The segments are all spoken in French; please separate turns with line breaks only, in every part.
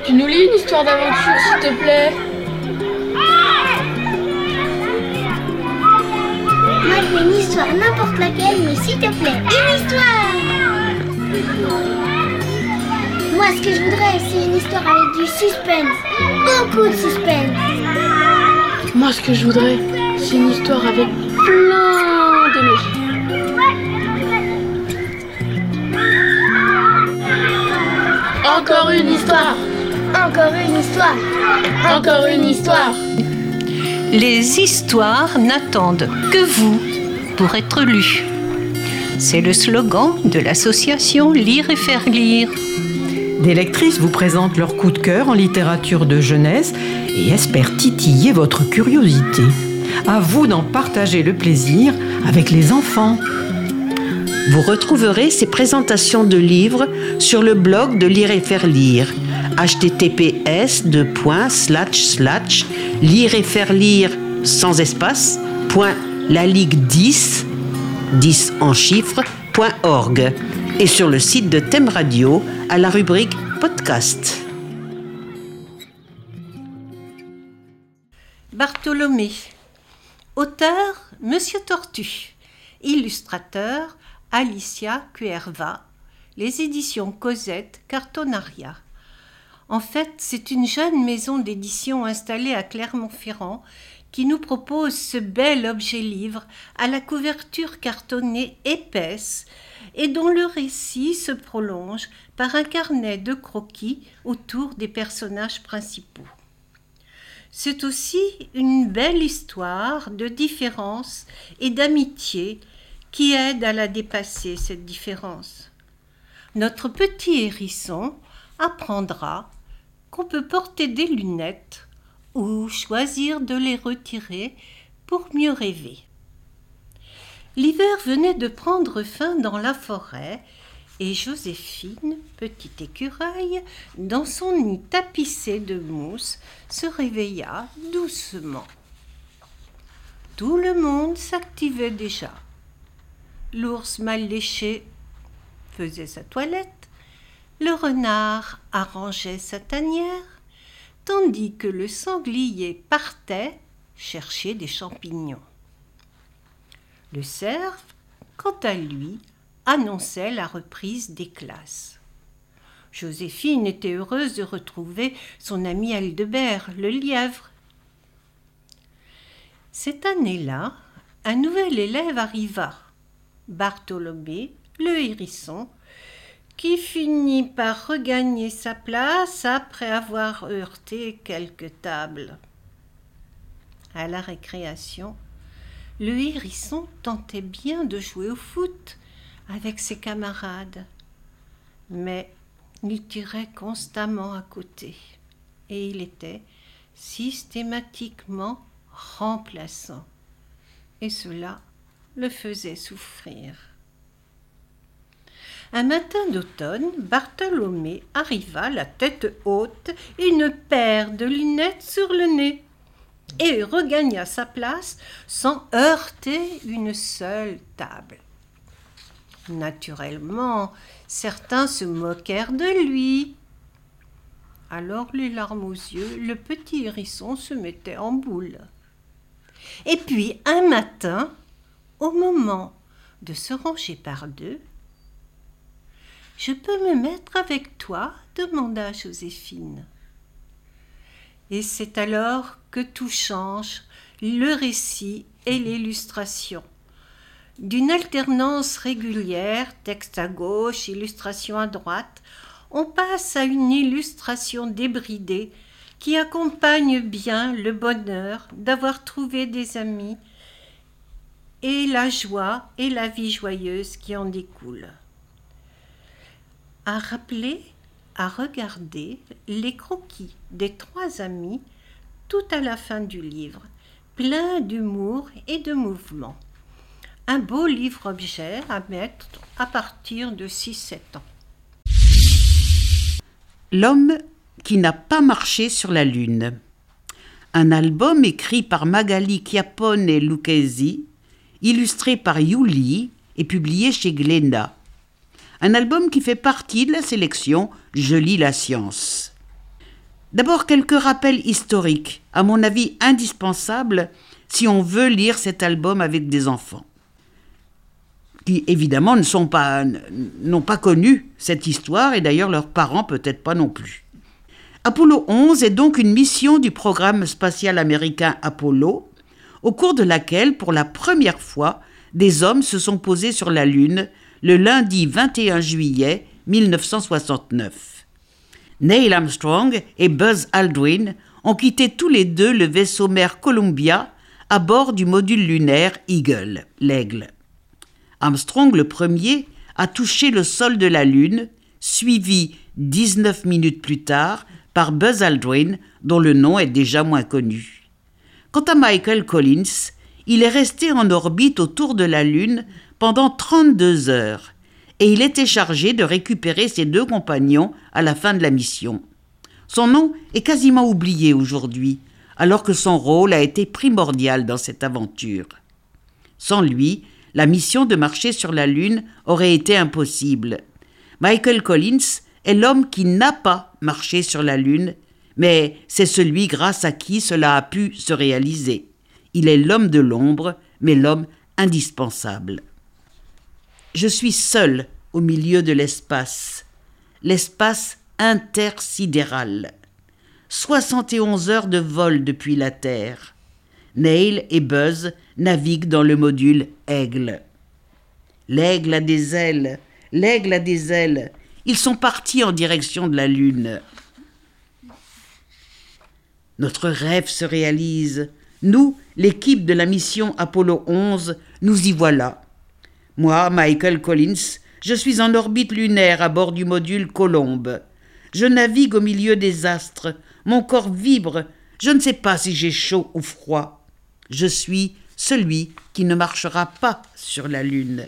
Tu nous lis une histoire d'aventure, s'il te plaît?
Moi, je veux une histoire, n'importe laquelle, mais s'il te plaît, une histoire! Moi, ce que je voudrais, c'est une histoire avec du suspense. Beaucoup de suspense.
Moi, ce que je voudrais, c'est une histoire avec plein d'émotions. Encore une histoire.
Encore une histoire.
Encore une histoire.
Les histoires n'attendent que vous pour être lues. C'est le slogan de l'association Lire et Faire Lire.
Des lectrices vous présentent leur coup de cœur en littérature de jeunesse et espèrent titiller votre curiosité. À vous d'en partager le plaisir avec les enfants.
Vous retrouverez ces présentations de livres sur le blog de Lire et Faire Lire. https://lire et faire lire sans espace .laligue10 10 en chiffres.org et sur le site de Thème Radio à la rubrique podcast.
Bartholomé. Auteur Monsieur Tortue. Illustrateur Alicia Cuerva. Les éditions Cosette Cartonaria. En fait, c'est une jeune maison d'édition installée à Clermont-Ferrand qui nous propose ce bel objet-livre à la couverture cartonnée épaisse et dont le récit se prolonge par un carnet de croquis autour des personnages principaux. C'est aussi une belle histoire de différence et d'amitié qui aide à la dépasser, cette différence. Notre petit hérisson apprendra qu'on peut porter des lunettes ou choisir de les retirer pour mieux rêver. L'hiver venait de prendre fin dans la forêt et Joséphine, petit écureuil, dans son nid tapissé de mousse, se réveilla doucement. Tout le monde s'activait déjà. L'ours mal léché faisait sa toilette, le renard arrangeait sa tanière, tandis que le sanglier partait chercher des champignons. Le cerf, quant à lui, annonçait la reprise des classes. Joséphine était heureuse de retrouver son ami Aldebert, le lièvre. Cette année-là, un nouvel élève arriva, Bartholomé, le hérisson, qui finit par regagner sa place après avoir heurté quelques tables. À la récréation, le hérisson tentait bien de jouer au foot avec ses camarades, mais il tirait constamment à côté et il était systématiquement remplaçant, et cela le faisait souffrir. Un matin d'automne, Bartholomé arriva la tête haute, une paire de lunettes sur le nez, et regagna sa place sans heurter une seule table. Naturellement, certains se moquèrent de lui. Alors, les larmes aux yeux, le petit hérisson se mettait en boule. Et puis, un matin, au moment de se ranger par deux, « Je peux me mettre avec toi ?» demanda Joséphine. Et c'est alors que tout change, le récit et l'illustration. D'une alternance régulière, texte à gauche, illustration à droite, on passe à une illustration débridée qui accompagne bien le bonheur d'avoir trouvé des amis et la joie et la vie joyeuse qui en découlent. À rappeler, à regarder les croquis des trois amis tout à la fin du livre, plein d'humour et de mouvement. Un beau livre-objet à mettre à partir de 6-7 ans.
L'homme qui n'a pas marché sur la Lune. Un album écrit par Magali Chiappone Lucchesi, illustré par Yuli et publié chez Glénat. Un album qui fait partie de la sélection Je lis la science. D'abord, quelques rappels historiques, à mon avis indispensables si on veut lire cet album avec des enfants, qui évidemment n'ont pas connu cette histoire, et d'ailleurs leurs parents peut-être pas non plus. Apollo 11 est donc une mission du programme spatial américain Apollo, au cours de laquelle, pour la première fois, des hommes se sont posés sur la Lune le lundi 21 juillet 1969. Neil Armstrong et Buzz Aldrin ont quitté tous les deux le vaisseau mère Columbia à bord du module lunaire Eagle, l'Aigle. Armstrong, le premier, a touché le sol de la Lune, suivi 19 minutes plus tard par Buzz Aldrin, dont le nom est déjà moins connu. Quant à Michael Collins, il est resté en orbite autour de la Lune pendant 32 heures et il était chargé de récupérer ses deux compagnons à la fin de la mission. Son nom est quasiment oublié aujourd'hui, alors que son rôle a été primordial dans cette aventure. Sans lui, la mission de marcher sur la Lune aurait été impossible. Michael Collins est l'homme qui n'a pas marché sur la Lune, mais c'est celui grâce à qui cela a pu se réaliser. Il est l'homme de l'ombre, mais l'homme indispensable. Je suis seul au milieu de l'espace intersidéral. 71 heures de vol depuis la Terre. Neil et Buzz naviguent dans le module Aigle. L'aigle a des ailes, l'aigle a des ailes. Ils sont partis en direction de la Lune. Notre rêve se réalise. Nous, l'équipe de la mission Apollo 11, nous y voilà. Moi, Michael Collins, je suis en orbite lunaire à bord du module Colombe. Je navigue au milieu des astres. Mon corps vibre. Je ne sais pas si j'ai chaud ou froid. Je suis celui qui ne marchera pas sur la Lune.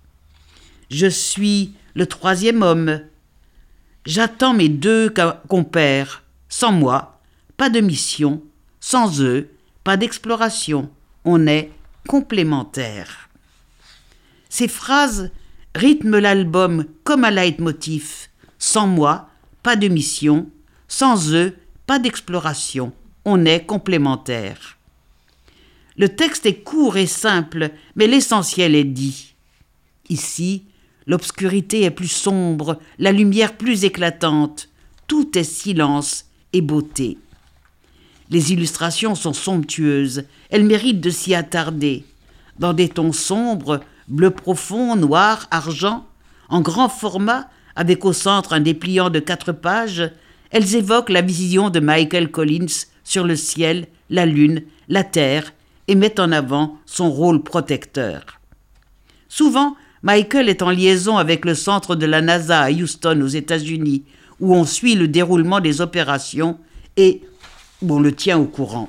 Je suis le troisième homme. J'attends mes deux compères. Sans moi, pas de mission. Sans eux, pas d'exploration. On est complémentaires. Ces phrases rythment l'album comme un leitmotiv. Sans moi, pas de mission. Sans eux, pas d'exploration. On est complémentaires. Le texte est court et simple, mais l'essentiel est dit. Ici, l'obscurité est plus sombre, la lumière plus éclatante. Tout est silence et beauté. Les illustrations sont somptueuses, elles méritent de s'y attarder. Dans des tons sombres, bleu profond, noir, argent, en grand format, avec au centre un dépliant de 4 pages, elles évoquent la vision de Michael Collins sur le ciel, la lune, la terre, et mettent en avant son rôle protecteur. Souvent, Michael est en liaison avec le centre de la NASA à Houston, aux États-Unis, où on suit le déroulement des opérations et où on le tient au courant.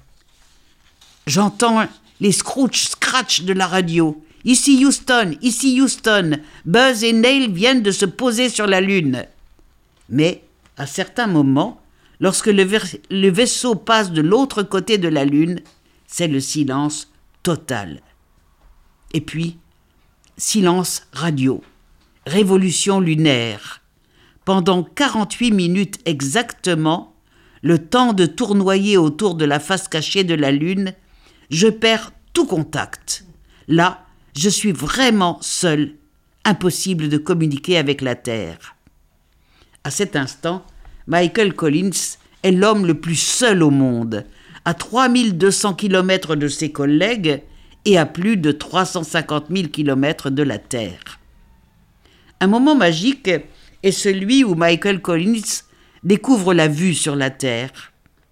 J'entends les scratch de la radio. Ici Houston, Buzz et Neil viennent de se poser sur la Lune. Mais, à certains moments, lorsque le vaisseau passe de l'autre côté de la Lune, c'est le silence total. Et puis, silence radio, révolution lunaire. Pendant 48 minutes exactement, le temps de tournoyer autour de la face cachée de la Lune, je perds tout contact. Là, je suis vraiment seul, impossible de communiquer avec la Terre. À cet instant, Michael Collins est l'homme le plus seul au monde, à 3200 km de ses collègues et à plus de 350 000 km de la Terre. Un moment magique est celui où Michael Collins découvre la vue sur la Terre.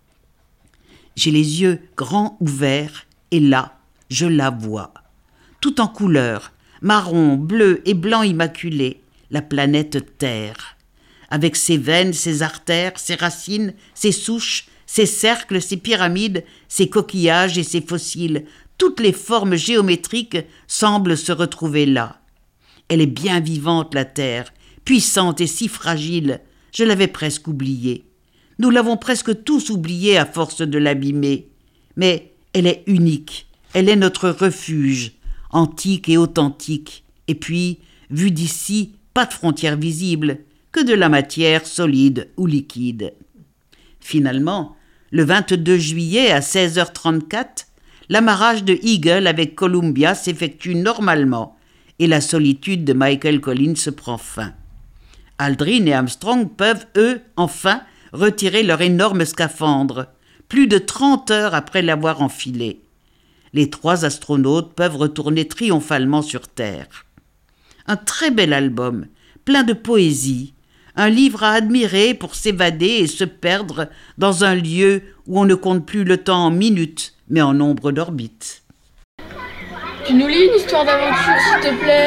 J'ai les yeux grands ouverts et là, je la vois. Tout en couleurs, marron, bleu et blanc immaculé, la planète Terre. Avec ses veines, ses artères, ses racines, ses souches, ses cercles, ses pyramides, ses coquillages et ses fossiles, toutes les formes géométriques semblent se retrouver là. Elle est bien vivante, la Terre, puissante et si fragile. Je l'avais presque oubliée. Nous l'avons presque tous oubliée à force de l'abîmer. Mais elle est unique, elle est notre refuge, antique et authentique. Et puis, vue d'ici, pas de frontières visibles, que de la matière solide ou liquide. Finalement, le 22 juillet à 16h34, l'amarrage de Eagle avec Columbia s'effectue normalement et la solitude de Michael Collins se prend fin. Aldrin et Armstrong peuvent, eux, enfin, retirer leur énorme scaphandre, plus de 30 heures après l'avoir enfilé. Les 3 astronautes peuvent retourner triomphalement sur Terre. Un très bel album, plein de poésie, un livre à admirer pour s'évader et se perdre dans un lieu où on ne compte plus le temps en minutes, mais en nombre d'orbites.
Tu nous lis une histoire d'aventure, s'il te plaît?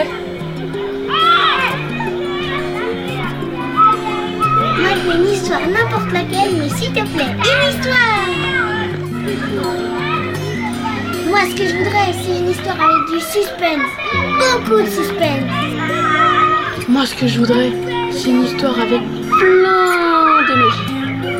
Moi, je veux une histoire, n'importe laquelle, mais s'il te plaît, une histoire! Moi, ce que je voudrais, c'est une histoire avec du suspense. Beaucoup de suspense.
Moi, ce que je voudrais, c'est une histoire avec plein d'émotions.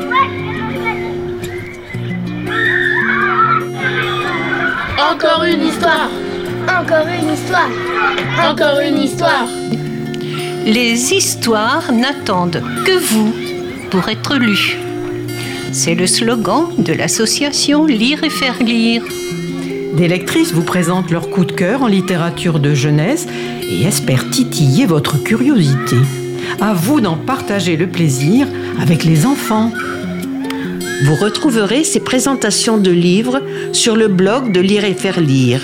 Encore une histoire.
Encore une histoire.
Encore une histoire.
Les histoires n'attendent que vous pour être lues. C'est le slogan de l'association Lire et Faire Lire.
Des lectrices vous présentent leur coup de cœur en littérature de jeunesse et espèrent titiller votre curiosité. À vous d'en partager le plaisir avec les enfants.
Vous retrouverez ces présentations de livres sur le blog de Lire et Faire Lire,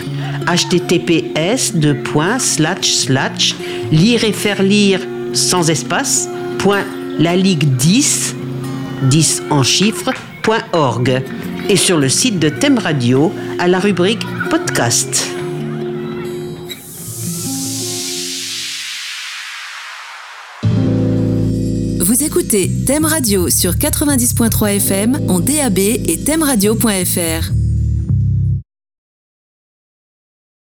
https://lire et faire lire sans espace .laligue10 10 en chiffres.org et sur le site de Thème Radio à la rubrique podcast.
Vous écoutez Thème Radio sur 90.3 FM en DAB et thèmeradio.fr.